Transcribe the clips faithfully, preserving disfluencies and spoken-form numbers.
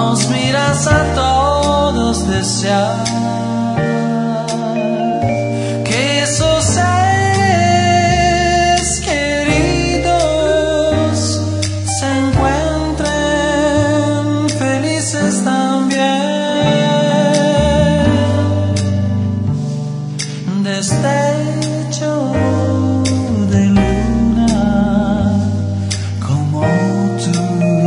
nos miras a todos desear que esos seres queridos se encuentren felices también. Destello de luna como tú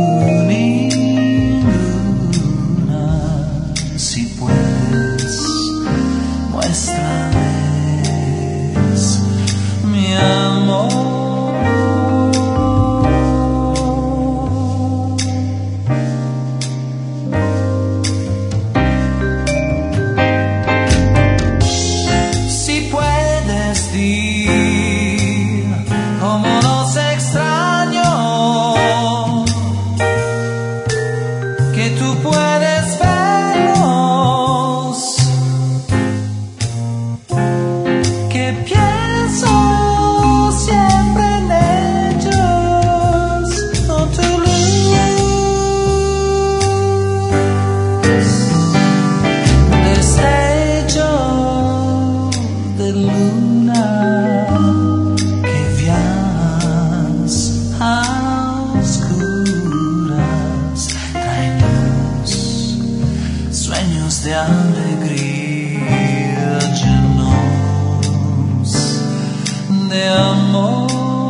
ninguna, si puedes muéstrales mi amor. Si puedes dir cómo nos extraño, que tú puedes verlos, que pienso siempre en ellos, con tu luz, destello de luna que viajas a oscuras, tráenos sueños de alegría, llenos de amor.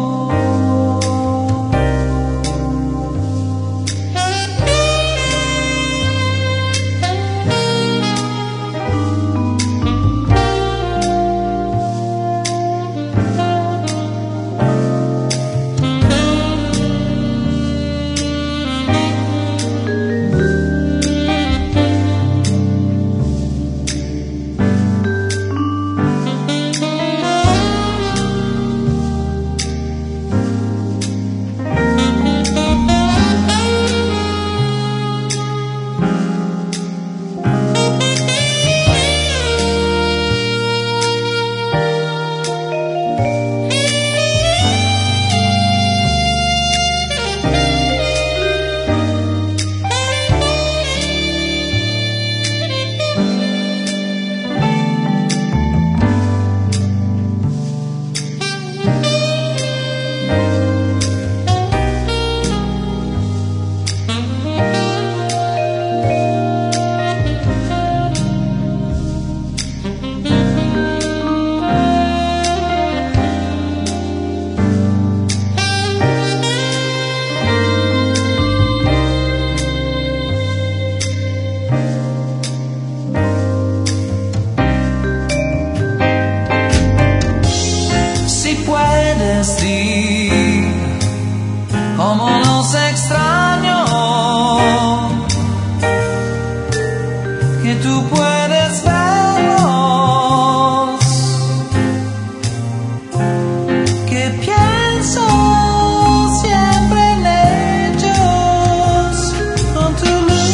Si puedes decir cómo nos extraño, que tú puedes verlos, que pienso siempre en ellos, con tu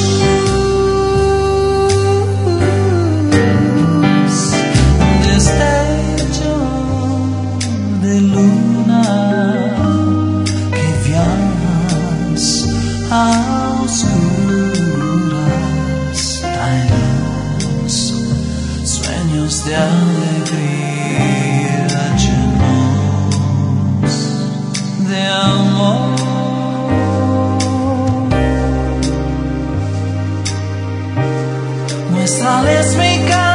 luz, destello de luna que viajas a oscuras, tráenos sueños de alegría, llenos de amor. Muéstrales mi cara.